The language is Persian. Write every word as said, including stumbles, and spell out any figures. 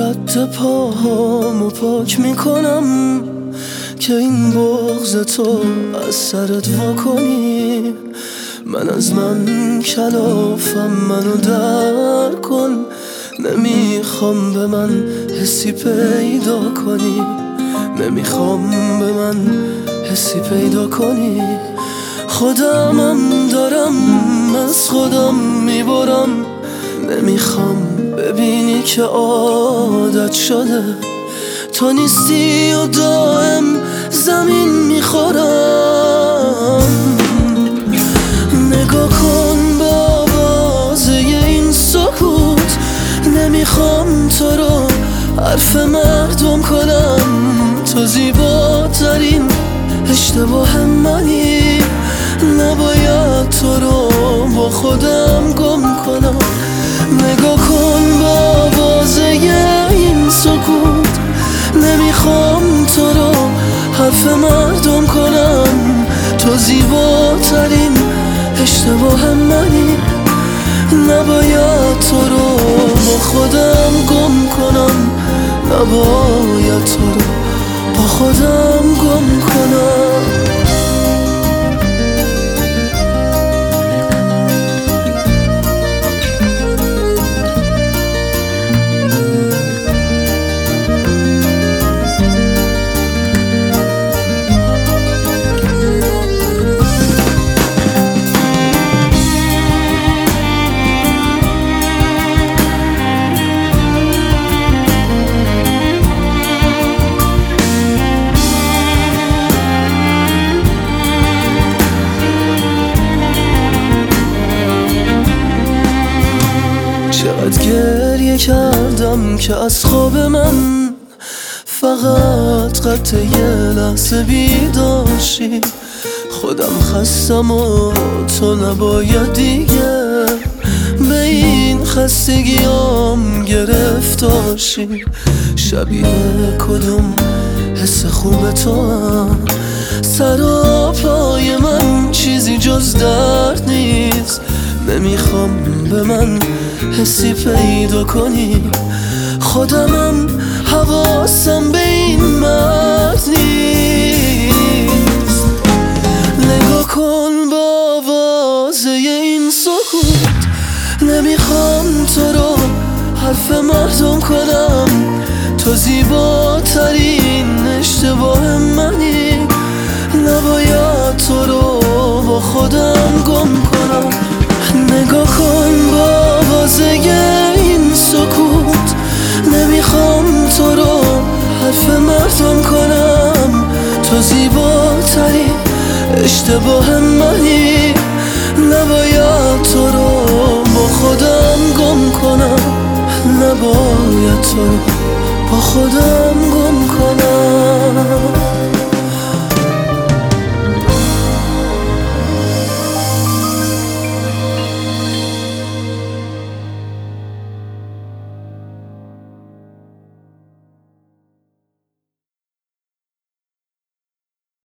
رد پاهامو پاک میکنم که این بغض تو از سرت وا کنی. من از من کلافم، منو در کن. نمیخوام به من حسی پیدا کنی، نمیخوام به من حسی پیدا کنی. خودمم دارم از خودم میبرم، نمیخوام ببینی که عادت شده تو نیستی و دائم زمین میخورم. نگاه کن با آوازه این سکوت، نمیخوام تو رو حرف مردم کنم. تو زیباترین اشتباه منی، نباید تو رو با خودم گم کنم. نگاه کن با آوازه این سکوت، نمیخوام تو رو حرف مردم کنم. تو زیباترین اشتباه منی، نباید تو رو با خودم گم کنم. نباید تو رو با خودم گم کنم. چقدر گریه کردم که از خواب من فقط قطع یه لحظه بیداشی. خودم خستم و تو نباید دیگه به این خستگیام گرفتاشی. شبیه کدوم حس خوب تو هم، سر و پای من چیزی جز درد نیست. نمیخوام به من حسی پیدا کنی، خودمم حواسم به این مرد نیست. نگاه کن با آوازه این سکوت، نمیخوام تو رو حرف مردم کنم. تو زیباترین اشتباه منی، نباید تو رو با خودم گم کنم. نگاه کن با آوازه این سکوت، نمیخوام تو رو حرف مردم کنم. تو زیباترین اشتباه منی، نباید تو رو با خودم گم کنم. نباید تو رو با خودم گم کنم.